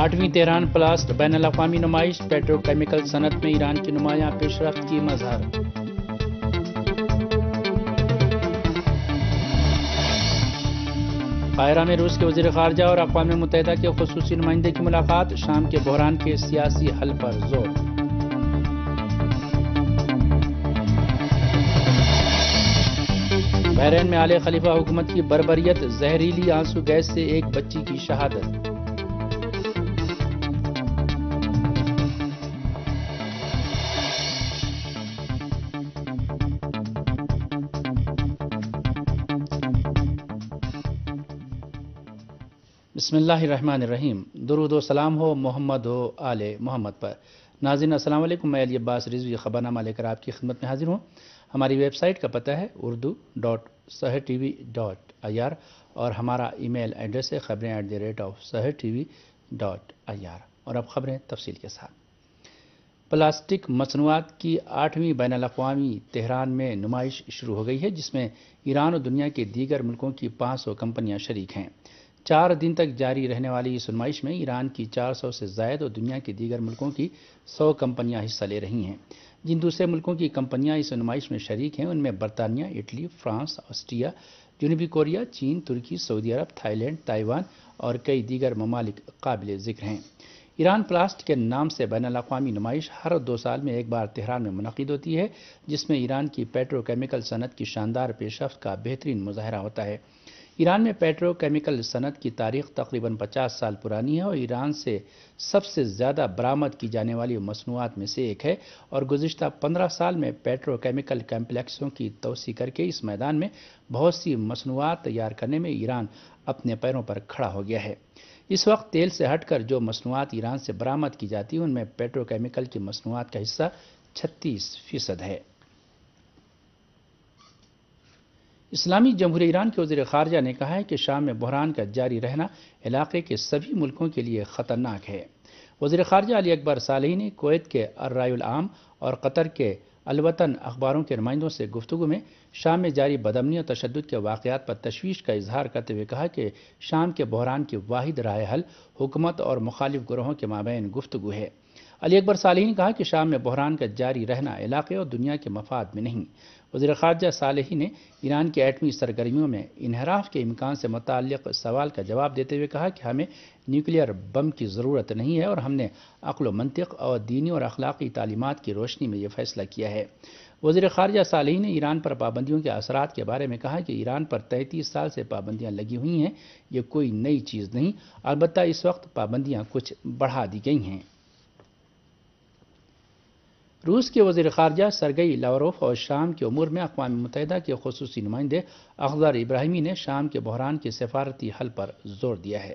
8ویں Tehran پلاسٹ بین الاقوامی نمائش petro chemical صنعت میں ایران کی نمایاں پیش رفت کی مظہر۔ قاہرہ میں روس کے وزیر خارجہ اور اقوام متحدہ کے خصوصی نمائندے کی ملاقات، شام کے بحران کے سیاسی حل پر زور۔ بحرین میں آل خلیفہ حکومت کی بربریت، زہریلی آنسو گیس سے ایک بچی کی شہادت۔ بسم اللہ الرحمن الرحیم۔ درود و سلام ہو محمد و آل محمد پر۔ ناظرین السلام علیکم، میں علی عباس رضوی خبرنامہ لے کر آپ کی خدمت میں حاضر ہوں۔ ہماری ویب سائٹ کا پتہ ہے urdu.sahartv.ir اور ہمارا ای میل ایڈریس ہے khabarein@sahartv.ir۔ اور اب خبریں تفصیل کے ساتھ۔ پلاسٹک مصنوعات کی 8ویں بین الاقوامی تہران میں نمائش شروع ہو گئی ہے، جس میں ایران اور دنیا کے دیگر ملکوں کی 500 کمپنیاں شریک ہیں۔ 4 دن تک جاری رہنے والی اس نمائش میں ایران کی 400 سے زائد اور دنیا کے دیگر ملکوں کی 100 کمپنیاں حصہ لے رہی ہیں۔ جن دوسرے ملکوں کی کمپنیاں اس نمائش میں شریک ہیں ان میں برطانیہ، اٹلی، فرانس، آسٹریا، جنوبی کوریا، چین، ترکی، سعودی عرب، تھائی لینڈ، تائیوان اور کئی دیگر ممالک قابل ذکر ہیں۔ ایران پلاسٹ کے نام سے بین الاقوامی نمائش ہر 2 سال میں ایک بار تہران میں منعقد ہوتی ہے، جس میں ایران کی پیٹرو کیمیکل صنعت کی شاندار پیش رفت کا بہترین مظاہرہ ہوتا ہے۔ ایران میں پیٹرو کیمیکل صنعت کی تاریخ تقریباً 50 سال پرانی ہے اور ایران سے سب سے زیادہ برآمد کی جانے والی مصنوعات میں سے ایک ہے، اور گزشتہ 15 سال میں پیٹرو کیمیکل کمپلیکسوں کی توسیع کر کے اس میدان میں بہت سی مصنوعات تیار کرنے میں ایران اپنے پیروں پر کھڑا ہو گیا ہے۔ اس وقت تیل سے ہٹ کر جو مصنوعات ایران سے برآمد کی جاتی ہیں ان میں پیٹرو کیمیکل کی مصنوعات کا حصہ 36% ہے۔ اسلامی جمہوریہ ایران کے وزیر خارجہ نے کہا ہے کہ شام میں بحران کا جاری رہنا علاقے کے سبھی ملکوں کے لیے خطرناک ہے۔ وزیر خارجہ علی اکبر صالحی نے کویت کے الرائے العام اور قطر کے الوطن اخباروں کے نمائندوں سے گفتگو میں شام میں جاری بدامنی اور تشدد کے واقعات پر تشویش کا اظہار کرتے ہوئے کہا کہ شام کے بحران کی واحد راہ حل حکومت اور مخالف گروہوں کے مابین گفتگو ہے۔ علی اکبر صالحی نے کہا کہ شام میں بحران کا جاری رہنا علاقے اور دنیا کے مفاد میں نہیں۔ وزیر خارجہ صالحی نے ایران کی ایٹمی سرگرمیوں میں انحراف کے امکان سے متعلق سوال کا جواب دیتے ہوئے کہا کہ ہمیں نیوکلیئر بم کی ضرورت نہیں ہے اور ہم نے عقل و منطق اور دینی اور اخلاقی تعلیمات کی روشنی میں یہ فیصلہ کیا ہے۔ وزیر خارجہ صالحی نے ایران پر پابندیوں کے اثرات کے بارے میں کہا کہ ایران پر 33 سال سے پابندیاں لگی ہوئی ہیں، یہ کوئی نئی چیز نہیں، البتہ اس وقت پابندیاں کچھ بڑھا دی گئی ہیں۔ روس کے وزیر خارجہ سرگئی لاوروف اور شام کے امور میں اقوام متحدہ کے خصوصی نمائندے اخضر ابراہیمی نے شام کے بحران کے سفارتی حل پر زور دیا ہے۔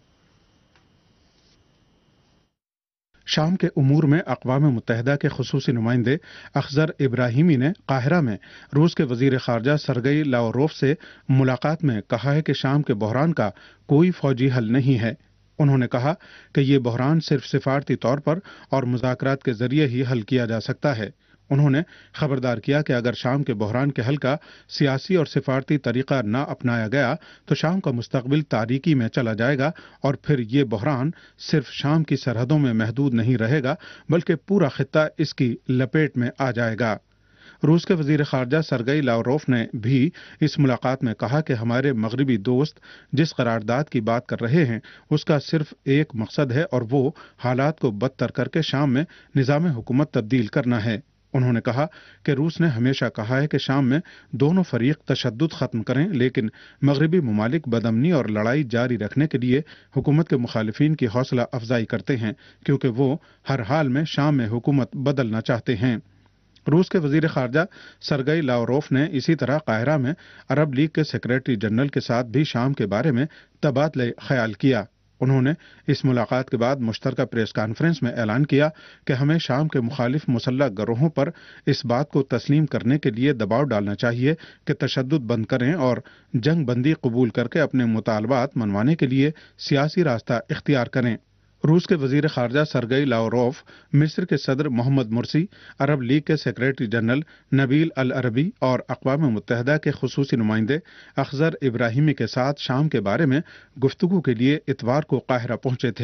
شام کے امور میں اقوام متحدہ کے خصوصی نمائندے اخضر ابراہیمی نے قاہرہ میں روس کے وزیر خارجہ سرگئی لاوروف سے ملاقات میں کہا ہے کہ شام کے بحران کا کوئی فوجی حل نہیں ہے۔ انہوں نے کہا کہ یہ بحران صرف سفارتی طور پر اور مذاکرات کے ذریعے ہی حل کیا جا سکتا ہے۔ انہوں نے خبردار کیا کہ اگر شام کے بحران کے حل کا سیاسی اور سفارتی طریقہ نہ اپنایا گیا تو شام کا مستقبل تاریکی میں چلا جائے گا اور پھر یہ بحران صرف شام کی سرحدوں میں محدود نہیں رہے گا بلکہ پورا خطہ اس کی لپیٹ میں آ جائے گا۔ روس کے وزیر خارجہ سرگئی لاوروف نے بھی اس ملاقات میں کہا کہ ہمارے مغربی دوست جس قرارداد کی بات کر رہے ہیں اس کا صرف ایک مقصد ہے اور وہ حالات کو بدتر کر کے شام میں نظام حکومت تبدیل کرنا ہے۔ انہوں نے کہا کہ روس نے ہمیشہ کہا ہے کہ شام میں دونوں فریق تشدد ختم کریں، لیکن مغربی ممالک بدامنی اور لڑائی جاری رکھنے کے لیے حکومت کے مخالفین کی حوصلہ افزائی کرتے ہیں کیونکہ وہ ہر حال میں شام میں حکومت بدلنا چاہتے ہیں۔ روس کے وزیر خارجہ سرگئی لاوروف نے اسی طرح قاہرہ میں عرب لیگ کے سیکریٹری جنرل کے ساتھ بھی شام کے بارے میں تبادلہ خیال کیا۔ انہوں نے اس ملاقات کے بعد مشترکہ پریس کانفرنس میں اعلان کیا کہ ہمیں شام کے مخالف مسلح گروہوں پر اس بات کو تسلیم کرنے کے لیے دباؤ ڈالنا چاہیے کہ تشدد بند کریں اور جنگ بندی قبول کر کے اپنے مطالبات منوانے کے لیے سیاسی راستہ اختیار کریں۔ روس کے وزیر خارجہ سرگئی لاوروف مصر کے صدر محمد مرسی، عرب لیگ کے سیکریٹری جنرل نبیل العربی اور اقوام متحدہ کے خصوصی نمائندے اخضر ابراہیمی کے ساتھ شام کے بارے میں گفتگو کے لیے اتوار کو قاہرہ پہنچے تھے۔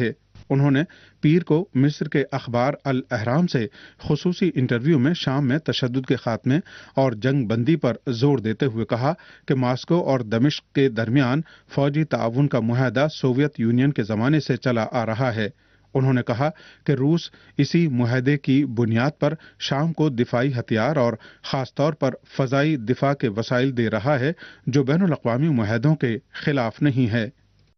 انہوں نے پیر کو مصر کے اخبار الاہرام سے خصوصی انٹرویو میں شام میں تشدد کے خاتمے اور جنگ بندی پر زور دیتے ہوئے کہا کہ ماسکو اور دمشق کے درمیان فوجی تعاون کا معاہدہ سوویت یونین کے زمانے سے چلا آ رہا ہے۔ انہوں نے کہا کہ روس اسی معاہدے کی بنیاد پر شام کو دفاعی ہتھیار اور خاص طور پر فضائی دفاع کے وسائل دے رہا ہے جو بین الاقوامی معاہدوں کے خلاف نہیں ہے۔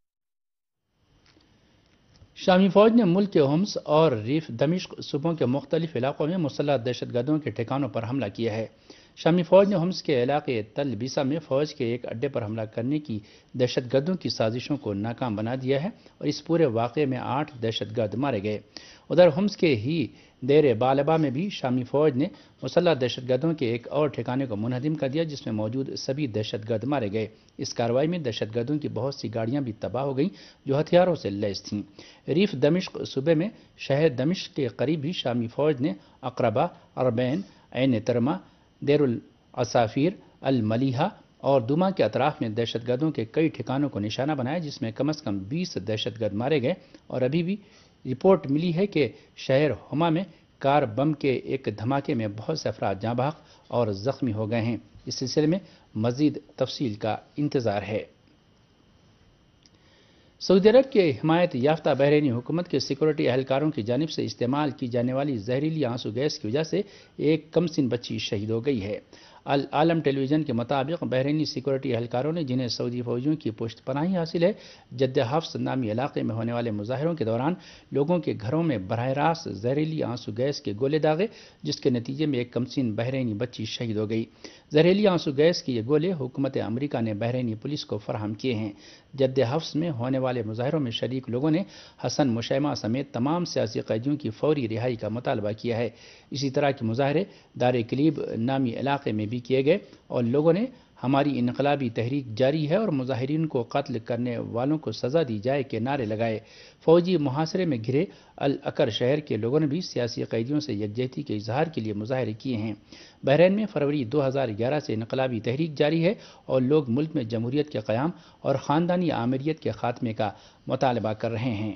شامی فوج نے ملک کے ہومس اور ریف دمشق صوبوں کے مختلف علاقوں میں مسلح دہشت گردوں کے ٹھکانوں پر حملہ کیا ہے۔ شامی فوج نے ہومس کے علاقے تل بیسا میں فوج کے ایک اڈے پر حملہ کرنے کی دہشت گردوں کی سازشوں کو ناکام بنا دیا ہے اور اس پورے واقعے میں 8 دہشت گرد مارے گئے۔ ادھر ہومس کے ہی دیر بالبا میں بھی شامی فوج نے مسلح دہشت گردوں کے ایک اور ٹھکانے کو منہدم کر دیا جس میں موجود سبھی دہشت گرد مارے گئے۔ اس کارروائی میں دہشت گردوں کی بہت سی گاڑیاں بھی تباہ ہو گئیں جو ہتھیاروں سے لیس تھیں۔ ریف دمشق صوبے میں شہر دمشق کے قریب ہی شامی فوج نے اقربہ، اربین، عین ترما، دیر العصافیر، الملیحہ اور دوما کے اطراف میں دہشت گردوں کے کئی ٹھکانوں کو نشانہ بنایا جس میں کم از کم 20 دہشت گرد مارے گئے اور ابھی بھی رپورٹ ملی ہے کہ شہر ہوما میں کار بم کے ایک دھماکے میں بہت سے افراد جاں بحق اور زخمی ہو گئے ہیں۔ اس سلسلے میں مزید تفصیل کا انتظار ہے۔ سعودی عرب کے حمایت یافتہ بحرینی حکومت کے سیکورٹی اہلکاروں کی جانب سے استعمال کی جانے والی زہریلی آنسو گیس کی وجہ سے ایک کم سن بچی شہید ہو گئی ہے۔ العالم ٹیلی ویژن کے مطابق بحرینی سیکورٹی اہلکاروں نے جنہیں سعودی فوجیوں کی پشت پناہی حاصل ہے جد حفص نامی علاقے میں ہونے والے مظاہروں کے دوران لوگوں کے گھروں میں براہ راست زہریلی آنسو گیس کے گولے داغے جس کے نتیجے میں ایک کمسن بحرینی بچی شہید ہو گئی۔ زہریلی آنسو گیس کے یہ گولے حکومت امریکہ نے بحرینی پولیس کو فراہم کیے ہیں۔ جد حفص میں ہونے والے مظاہروں میں شریک لوگوں نے حسن مشیمہ سمیت تمام سیاسی قیدیوں کی فوری رہائی کا مطالبہ کیا ہے۔ اسی طرح کے مظاہرے دار کلیب نامی علاقے میں بھی کیے گئے اور لوگوں نے ہماری انقلابی تحریک جاری ہے اور مظاہرین کو قتل کرنے والوں کو سزا دی جائے کے نعرے لگائے۔ فوجی محاصرے میں گھرے العکر شہر کے لوگوں نے بھی سیاسی قیدیوں سے یکجہتی کے اظہار کے لیے مظاہرے کیے ہیں۔ بحرین میں فروری 2011 سے انقلابی تحریک جاری ہے اور لوگ ملک میں جمہوریت کے قیام اور خاندانی آمیریت کے خاتمے کا مطالبہ کر رہے ہیں۔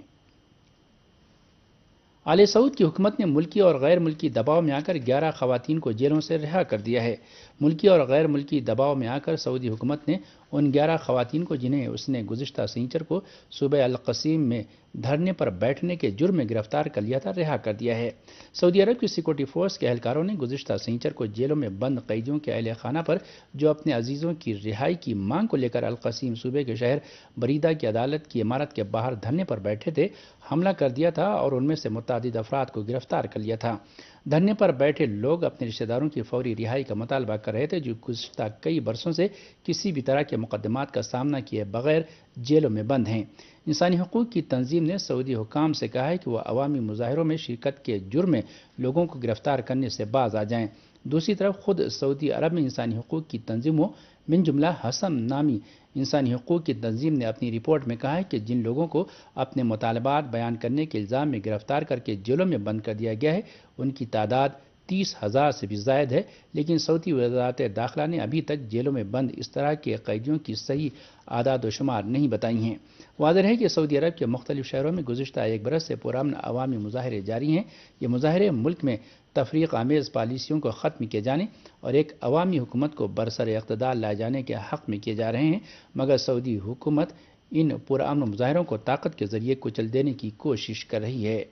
آل سعود کی حکومت نے ملکی اور غیر ملکی دباؤ میں آ کر 11 خواتین کو جیلوں سے رہا کر دیا ہے۔ ملکی اور غیر ملکی دباؤ میں آ کر سعودی حکومت نے ان 11 خواتین کو جنہیں اس نے گزشتہ سنیچر کو صوبہ القصیم میں دھرنے پر بیٹھنے کے جرم میں گرفتار کر لیا تھا رہا کر دیا ہے۔ سعودی عرب کی سیکورٹی فورس کے اہلکاروں نے گزشتہ سنیچر کو جیلوں میں بند قیدیوں کے اہل خانہ پر جو اپنے عزیزوں کی رہائی کی مانگ کو لے کر القصیم صوبے کے شہر بریدہ کی عدالت کی عمارت کے باہر دھرنے پر بیٹھے تھے حملہ کر دیا تھا اور ان میں سے متعدد افراد کو گرفتار کر لیا تھا۔ دھرنے پر بیٹھے لوگ اپنے رشتہ داروں کی فوری رہائی کا مطالبہ کر رہے تھے جو گزشتہ کئی برسوں سے کسی بھی طرح کے مقدمات کا سامنا کیے بغیر جیلوں میں بند ہیں۔ انسانی حقوق کی تنظیم نے سعودی حکام سے کہا ہے کہ وہ عوامی مظاہروں میں شرکت کے جرم میں لوگوں کو گرفتار کرنے سے باز آ جائیں۔ دوسری طرف خود سعودی عرب میں انسانی حقوق کی تنظیموں من جملہ حسم نامی انسانی حقوق کی تنظیم نے اپنی رپورٹ میں کہا ہے کہ جن لوگوں کو اپنے مطالبات بیان کرنے کے الزام میں گرفتار کر کے جیلوں میں بند کر دیا گیا ہے ان کی تعداد 30,000 سے بھی زائد ہے، لیکن سعودی وزارت داخلہ نے ابھی تک جیلوں میں بند اس طرح کے قیدیوں کی صحیح اعداد و شمار نہیں بتائی ہیں۔ واضح ہے کہ سعودی عرب کے مختلف شہروں میں گزشتہ ایک برس سے پرامن عوامی مظاہرے جاری ہیں۔ یہ مظاہرے ملک میں تفریق آمیز پالیسیوں کو ختم کیے جانے اور ایک عوامی حکومت کو برسر اقتدار لائے جانے کے حق میں کیے جا رہے ہیں، مگر سعودی حکومت ان پرامن مظاہروں کو طاقت کے ذریعے کچل دینے کی کوشش کر رہی ہے۔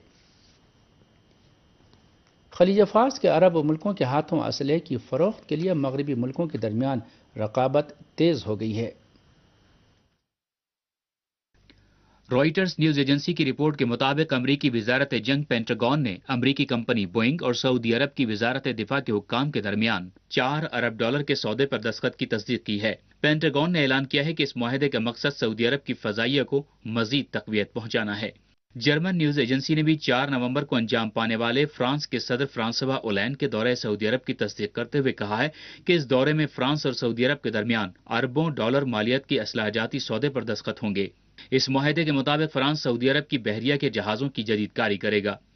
خلیج فارس کے عرب ملکوں کے ہاتھوں اسلحے کی فروخت کے لیے مغربی ملکوں کے درمیان رقابت تیز ہو گئی ہے۔ رائٹرز نیوز ایجنسی کی رپورٹ کے مطابق امریکی وزارت جنگ پینٹاگون نے امریکی کمپنی بوئنگ اور سعودی عرب کی وزارت دفاع کے حکام کے درمیان $4 ارب کے سودے پر دستخط کی تصدیق کی ہے۔ پینٹاگون نے اعلان کیا ہے کہ اس معاہدے کا مقصد سعودی عرب کی فضائیہ کو مزید تقویت پہنچانا ہے۔ جرمن نیوز ایجنسی نے بھی 4 نومبر کو انجام پانے والے فرانس کے صدر فرانسوا اولینڈ کے دورہ سعودی عرب کی تصدیق کرتے ہوئے کہا ہے کہ اس دورے میں فرانس اور سعودی عرب کے درمیان اربوں ڈالر مالیت کی اسلحہ جاتی سودے پر دستخط ہوں گے۔ اس معاہدے کے مطابق فرانس سعودی عرب کی بحریہ کے جہازوں کی جدید کاری کرے گا۔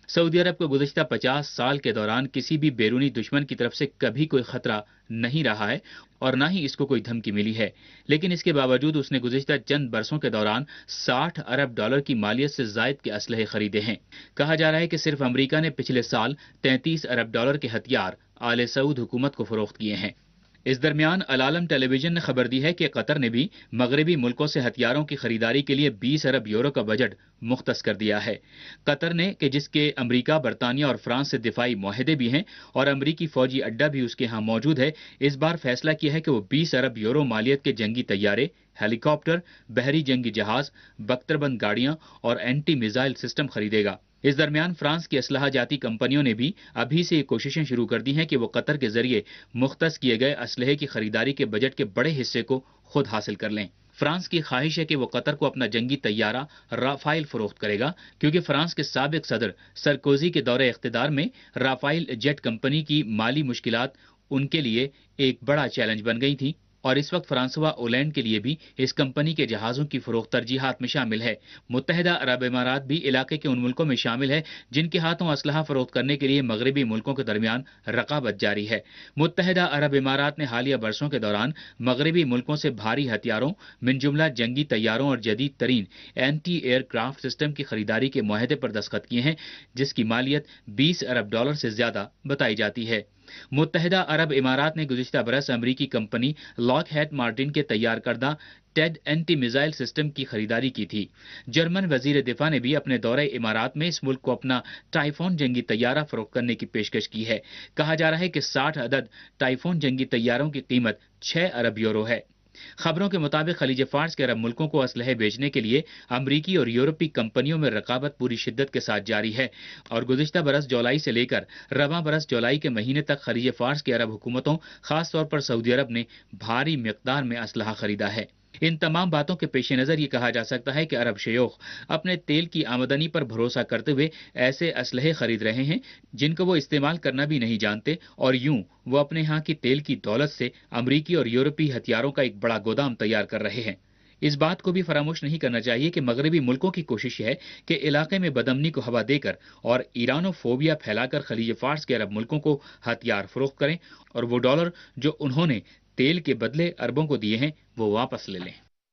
سعودی عرب کو گزشتہ 50 سال کے دوران کسی بھی بیرونی دشمن کی طرف سے کبھی کوئی خطرہ نہیں رہا ہے اور نہ ہی اس کو کوئی دھمکی ملی ہے، لیکن اس کے باوجود اس نے گزشتہ چند برسوں کے دوران 60 ارب ڈالر کی مالیت سے زائد کے اسلحے خریدے ہیں۔ کہا جا رہا ہے کہ صرف امریکہ نے پچھلے سال 33 ارب ڈالر کے ہتھیار آل سعود حکومت کو فروخت کیے ہیں۔ اس درمیان العالم ٹیلی ویژن نے خبر دی ہے کہ قطر نے بھی مغربی ملکوں سے ہتھیاروں کی خریداری کے لیے 20 ارب یورو کا بجٹ مختص کر دیا ہے۔ قطر نے کہ جس کے امریکہ، برطانیہ اور فرانس سے دفاعی معاہدے بھی ہیں اور امریکی فوجی اڈہ بھی اس کے ہاں موجود ہے، اس بار فیصلہ کیا ہے کہ وہ 20 ارب یورو مالیت کے جنگی طیارے، ہیلی کاپٹر، بحری جنگی جہاز، بختربند گاڑیاں اور اینٹی میزائل سسٹم خریدے گا۔ اس درمیان فرانس کی اسلحہ جاتی کمپنیوں نے بھی ابھی سے یہ کوششیں شروع کر دی ہیں کہ وہ قطر کے ذریعے مختص کیے گئے اسلحے کی خریداری کے بجٹ کے بڑے حصے کو خود حاصل کر لیں۔ فرانس کی خواہش ہے کہ وہ قطر کو اپنا جنگی طیارہ رافائل فروخت کرے گا، کیونکہ فرانس کے سابق صدر سرکوزی کے دور اقتدار میں رافائل جیٹ کمپنی کی مالی مشکلات ان کے لیے ایک بڑا چیلنج بن گئی تھی، اور اس وقت فرانسوا اولینڈ کے لیے بھی اس کمپنی کے جہازوں کی فروخت ترجیحات میں شامل ہے۔ متحدہ عرب امارات بھی علاقے کے ان ملکوں میں شامل ہے جن کے ہاتھوں اسلحہ فروخت کرنے کے لیے مغربی ملکوں کے درمیان رقابت جاری ہے۔ متحدہ عرب امارات نے حالیہ برسوں کے دوران مغربی ملکوں سے بھاری ہتھیاروں من جملہ جنگی طیاروں اور جدید ترین اینٹی ایئر کرافٹ سسٹم کی خریداری کے معاہدے پر دستخط کیے ہیں، جس کی مالیت 20 ارب ڈالر سے زیادہ بتائی جاتی ہے۔ متحدہ عرب امارات نے گزشتہ برس امریکی کمپنی لاک ہیڈ مارٹن کے تیار کردہ ٹیڈ اینٹی میزائل سسٹم کی خریداری کی تھی۔ جرمن وزیر دفاع نے بھی اپنے دورہ امارات میں اس ملک کو اپنا ٹائفون جنگی طیارہ فروخت کرنے کی پیشکش کی ہے۔ کہا جا رہا ہے کہ 60 عدد ٹائفون جنگی طیاروں کی قیمت 6 ارب یورو ہے۔ خبروں کے مطابق خلیج فارس کے عرب ملکوں کو اسلحے بیچنے کے لیے امریکی اور یورپی کمپنیوں میں رقابت پوری شدت کے ساتھ جاری ہے، اور گزشتہ برس جولائی سے لے کر رواں برس جولائی کے مہینے تک خلیج فارس کے عرب حکومتوں، خاص طور پر سعودی عرب نے بھاری مقدار میں اسلحہ خریدا ہے۔ ان تمام باتوں کے پیش نظر یہ کہا جا سکتا ہے کہ عرب شیوخ اپنے تیل کی آمدنی پر بھروسہ کرتے ہوئے ایسے اسلحے خرید رہے ہیں جن کو وہ استعمال کرنا بھی نہیں جانتے، اور یوں وہ اپنے ہاں کی تیل کی دولت سے امریکی اور یورپی ہتھیاروں کا ایک بڑا گودام تیار کر رہے ہیں۔ اس بات کو بھی فراموش نہیں کرنا چاہیے کہ مغربی ملکوں کی کوشش ہے کہ علاقے میں بدامنی کو ہوا دے کر اور ایرانو فوبیا پھیلا کر خلیج فارس کے عرب ملکوں کو ہتھیار فروخت کریں اور وہ ڈالر جو انہوں نے تیل کے بدلے عربوں کو دیے ہیں وہ واپس لے لیں۔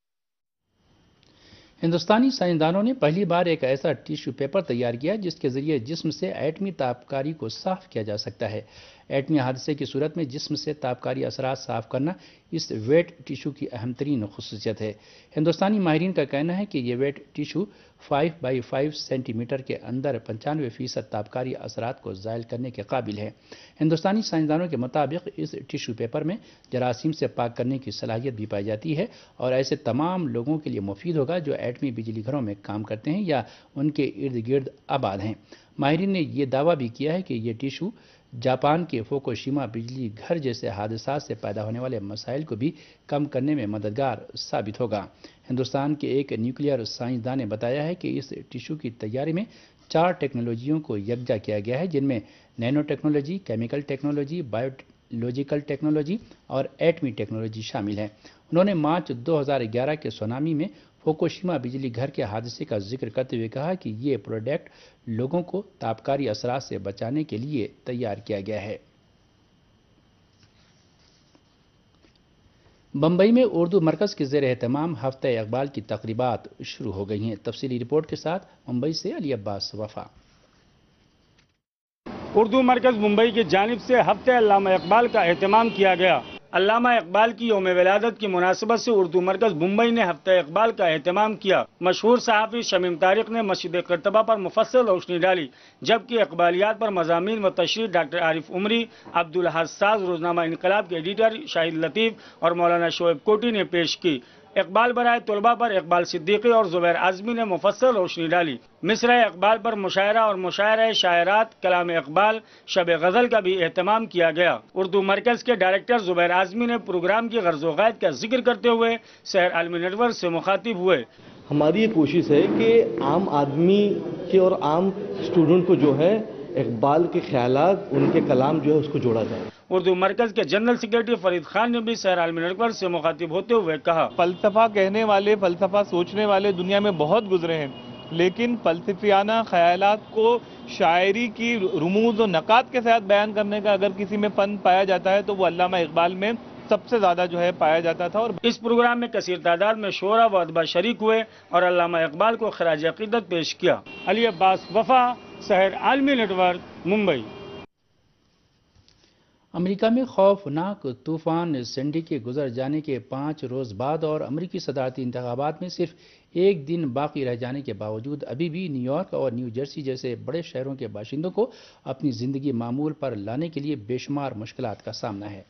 ہندوستانی سائنسدانوں نے پہلی بار ایک ایسا ٹیشو پیپر تیار کیا جس کے ذریعے جسم سے ایٹمی تابکاری کو صاف کیا جا سکتا ہے۔ ایٹمی حادثے کی صورت میں جسم سے تابکاری اثرات صاف کرنا اس ویٹ ٹیشو کی اہم ترین خصوصیت ہے۔ ہندوستانی ماہرین کا کہنا ہے کہ یہ wet tissue 5 by 5 centimetre کے اندر 95% تابکاری اثرات کو زائل کرنے کے قابل ہے۔ ہندوستانی سائنسدانوں کے مطابق اس ٹیشو پیپر میں جراثیم سے پاک کرنے کی صلاحیت بھی پائی جاتی ہے اور ایسے تمام لوگوں کے لیے مفید ہوگا جو ایٹمی بجلی گھروں میں کام کرتے ہیں یا ان کے ارد گرد آباد ہیں۔ ماہرین نے یہ دعویٰ بھی کیا ہے کہ یہ ٹیشو جاپان کے فوکوشیما بجلی گھر جیسے حادثات سے پیدا ہونے والے مسائل کو بھی کم کرنے میں مددگار ثابت ہوگا۔ ہندوستان کے ایک نیوکلیئر سائنسدان نے بتایا ہے کہ اس ٹیشو کی تیاری میں 4 ٹیکنالوجیوں کو یکجا کیا گیا ہے، جن میں nanotechnology, chemical technology, biological technology اور ایٹمی ٹیکنالوجی شامل ہیں۔ انہوں نے مارچ 2011 کے سونامی میں فوکوشیما بجلی گھر کے حادثے کا ذکر کرتے ہوئے کہا کہ یہ پروڈکٹ لوگوں کو تابکاری اثرات سے بچانے کے لیے تیار کیا گیا ہے۔ بمبئی میں اردو مرکز کے زیر اہتمام ہفتہ اقبال کی تقریبات شروع ہو گئی ہیں۔ تفصیلی رپورٹ کے ساتھ ممبئی سے علی عباس وفا۔ اردو مرکز ممبئی کی جانب سے ہفتہ علامہ اقبال کا اہتمام کیا گیا۔ علامہ اقبال کی یوم ولادت کی مناسبت سے اردو مرکز ممبئی نے ہفتہ اقبال کا اہتمام کیا۔ مشہور صحافی شمیم طارق نے مسجد قرطبہ پر مفصل روشنی ڈالی، جبکہ اقبالیات پر مضامین و تشریح ڈاکٹر عارف عمری، عبدالحق ساز، روزنامہ انقلاب کے ایڈیٹر شاہد لطیف اور مولانا شعیب کوٹی نے پیش کی۔ اقبال برائے طلباء پر اقبال صدیقی اور زبیر اعظمی نے مفصل روشنی ڈالی۔ مصرع اقبال پر مشاعرہ اور مشاعرہ شاعرات کلام اقبال شب غزل کا بھی اہتمام کیا گیا۔ اردو مرکز کے ڈائریکٹر زبیر اعظمی نے پروگرام کی غرض و غایت کا ذکر کرتے ہوئے سحر عالمی نیٹ ورک سے مخاطب ہوئے۔ ہماری یہ کوشش ہے کہ عام آدمی کے اور عام اسٹوڈنٹ کو جو ہے اقبال کے خیالات، ان کے کلام جو ہے اس کو جوڑا جائے۔ اردو مرکز کے جنرل سیکرٹری فرید خان نے بھی سحر عالمی نیٹ ورک سے مخاطب ہوتے ہوئے کہا، فلسفہ کہنے والے، فلسفہ سوچنے والے دنیا میں بہت گزرے ہیں، لیکن فلسفیانہ خیالات کو شاعری کی رموز و نکات کے ساتھ بیان کرنے کا اگر کسی میں فن پایا جاتا ہے تو وہ علامہ اقبال میں سب سے زیادہ پایا جاتا تھا. اور اس پروگرام میں کثیر تعداد میں شعراء و ادباء شریک ہوئے اور علامہ اقبال کو خراج عقیدت پیش کیا. علی عباس وفا، سحر عالمی نیٹ ورک، ممبئی. امریکہ میں خوفناک طوفان سینڈی کے گزر جانے کے 5 روز بعد اور امریکی صدارتی انتخابات میں صرف ایک دن باقی رہ جانے کے باوجود ابھی بھی نیو یارک اور نیو جرسی جیسے بڑے شہروں کے باشندوں کو اپنی زندگی معمول پر لانے کے لیے بے شمار مشکلات کا سامنا ہے.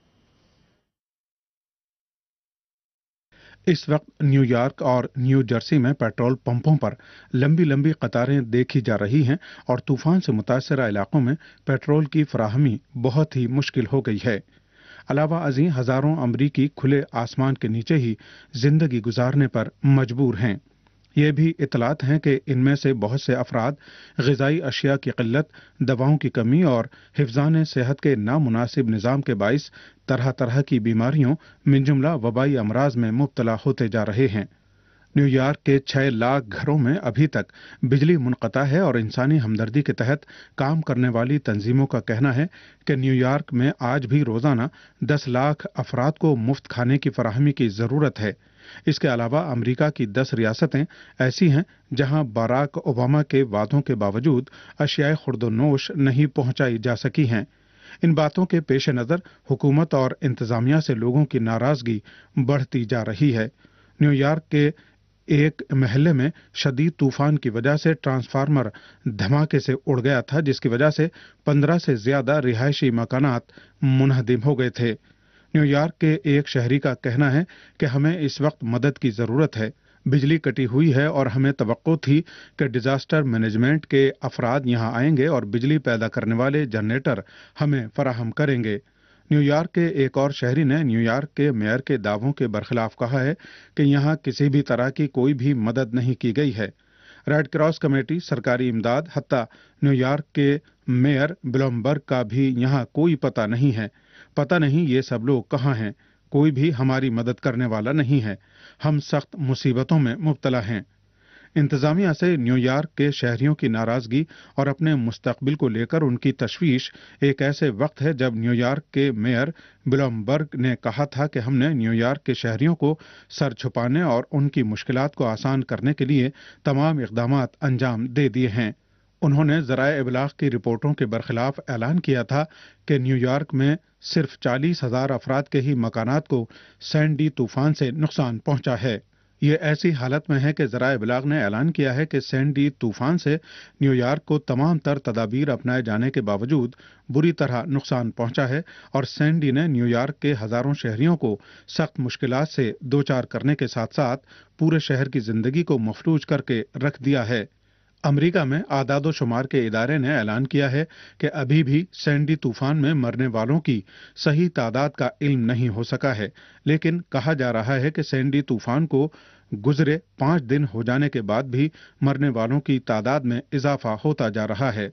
اس وقت نیو یارک اور نیو جرسی میں پیٹرول پمپوں پر لمبی لمبی قطاریں دیکھی جا رہی ہیں اور طوفان سے متاثرہ علاقوں میں پیٹرول کی فراہمی بہت ہی مشکل ہو گئی ہے. علاوہ ازیں ہزاروں امریکی کھلے آسمان کے نیچے ہی زندگی گزارنے پر مجبور ہیں. یہ بھی اطلاعات ہیں کہ ان میں سے بہت سے افراد غذائی اشیاء کی قلت، دواؤں کی کمی اور حفظان صحت کے نامناسب نظام کے باعث طرح طرح کی بیماریوں من جملہ وبائی امراض میں مبتلا ہوتے جا رہے ہیں. نیو یارک کے 6 لاکھ گھروں میں ابھی تک بجلی منقطع ہے اور انسانی ہمدردی کے تحت کام کرنے والی تنظیموں کا کہنا ہے کہ نیو یارک میں آج بھی روزانہ 10 لاکھ افراد کو مفت کھانے کی فراہمی کی ضرورت ہے. اس کے علاوہ امریکہ کی 10 ریاستیں ایسی ہیں جہاں باراک اوباما کے وعدوں کے باوجود اشیاء خورد و نوش نہیں پہنچائی جا سکی ہیں. ان باتوں کے پیش نظر حکومت اور انتظامیہ سے لوگوں کی ناراضگی بڑھتی جا رہی ہے. نیو یارک کے ایک محلے میں شدید طوفان کی وجہ سے ٹرانسفارمر دھماکے سے اڑ گیا تھا، جس کی وجہ سے 15 سے زیادہ رہائشی مکانات منہدم ہو گئے تھے. نیو یارک کے ایک شہری کا کہنا ہے کہ ہمیں اس وقت مدد کی ضرورت ہے. بجلی کٹی ہوئی ہے اور ہمیں توقع تھی کہ ڈیزاسٹر مینجمنٹ کے افراد یہاں آئیں گے اور بجلی پیدا کرنے والے جنریٹر ہمیں فراہم کریں گے. نیو یارک کے ایک اور شہری نے نیو یارک کے میئر کے دعووں کے برخلاف کہا ہے کہ یہاں کسی بھی طرح کی کوئی بھی مدد نہیں کی گئی ہے. ریڈ کراس کمیٹی، سرکاری امداد، حتیٰ نیو یارک کے میئر بلومبرگ کا بھی یہاں کوئی پتہ نہیں ہے. پتہ نہیں یہ سب لوگ کہاں ہیں. کوئی بھی ہماری مدد کرنے والا نہیں ہے. ہم سخت مصیبتوں میں مبتلا ہیں. انتظامیہ سے نیو یارک کے شہریوں کی ناراضگی اور اپنے مستقبل کو لے کر ان کی تشویش ایک ایسے وقت ہے جب نیو یارک کے میئر بلومبرگ نے کہا تھا کہ ہم نے نیو یارک کے شہریوں کو سر چھپانے اور ان کی مشکلات کو آسان کرنے کے لیے تمام اقدامات انجام دے دیے ہیں. انہوں نے ذرائع ابلاغ کی رپورٹوں کے برخلاف اعلان کیا تھا کہ نیو یارک میں صرف 40,000 افراد کے ہی مکانات کو سینڈی طوفان سے نقصان پہنچا ہے. یہ ایسی حالت میں ہے کہ ذرائع ابلاغ نے اعلان کیا ہے کہ سینڈی طوفان سے نیو یارک کو تمام تر تدابیر اپنائے جانے کے باوجود بری طرح نقصان پہنچا ہے اور سینڈی نے نیو یارک کے ہزاروں شہریوں کو سخت مشکلات سے دوچار کرنے کے ساتھ ساتھ پورے شہر کی زندگی کو مفلوج کر کے رکھ دیا ہے. امریکہ میں اعداد و شمار کے ادارے نے اعلان کیا ہے کہ ابھی بھی سینڈی طوفان میں مرنے والوں کی صحیح تعداد کا علم نہیں ہو سکا ہے، لیکن کہا جا رہا ہے کہ سینڈی طوفان کو گزرے 5 دن ہو جانے کے بعد بھی مرنے والوں کی تعداد میں اضافہ ہوتا جا رہا ہے.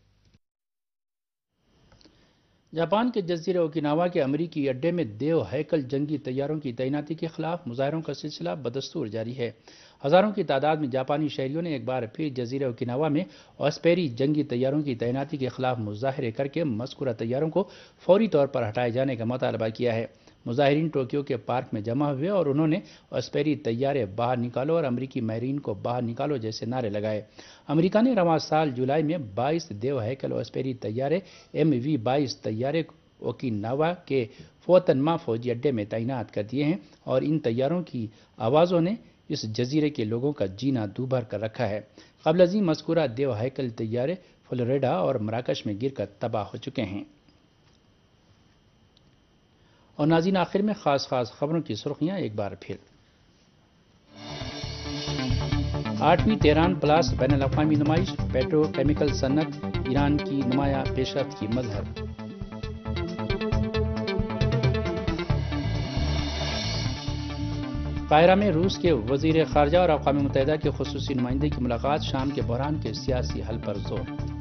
جاپان کے جزیرہ اوکیناوا کے امریکی اڈے میں دیو ہیکل جنگی طیاروں کی تعیناتی کے خلاف مظاہروں کا سلسلہ بدستور جاری ہے. ہزاروں کی تعداد میں جاپانی شہریوں نے ایک بار پھر جزیرہ اوکیناوا میں آسپیری جنگی طیاروں کی تعیناتی کے خلاف مظاہرے کر کے مذکورہ طیاروں کو فوری طور پر ہٹائے جانے کا مطالبہ کیا ہے. مظاہرین ٹوکیو کے پارک میں جمع ہوئے اور انہوں نے آسپیری طیارے باہر نکالو اور امریکی ماہرین کو باہر نکالو جیسے نعرے لگائے. امریکہ نے رواں سال جولائی میں 22 دیو ہیکل آسپیری طیارے MV-22 طیارے اوکیناوا کے فوتنما فوجی اڈے میں تعینات کر دیے ہیں اور ان طیاروں کی آوازوں نے اس جزیرے کے لوگوں کا جینا دوبھر کر رکھا ہے. قبل ازیں مذکورہ دیو ہیکل طیارے فلوریڈا اور مراکش میں گر کر تباہ ہو چکے ہیں. اور ناظرین، آخر میں خاص خبروں کی سرخیاں ایک بار پھر. 8ویں تہران پلاس بین الاقوامی نمائش، پیٹرو کیمیکل صنعت ایران کی نمایاں پیش رفت کی مظہر. قاہرہ میں روس کے وزیر خارجہ اور اقوام متحدہ کے خصوصی نمائندے کی ملاقات، شام کے بحران کے سیاسی حل پر زور.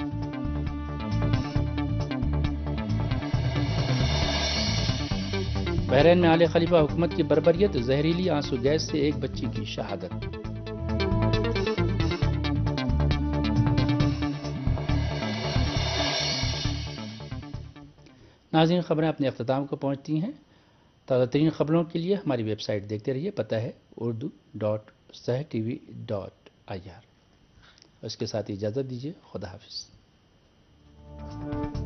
بحرین میں آل خلیفہ حکومت کی بربریت، زہریلی آنسو گیس سے ایک بچی کی شہادت. ناظرین، خبریں اپنے اختتام کو پہنچتی ہیں۔ تازہ ترین خبروں کے لیے ہماری ویب سائٹ دیکھتے رہیے، پتہ ہے urdu.sahtv.ir۔ اس کے ساتھ اجازت دیجیے، خدا حافظ۔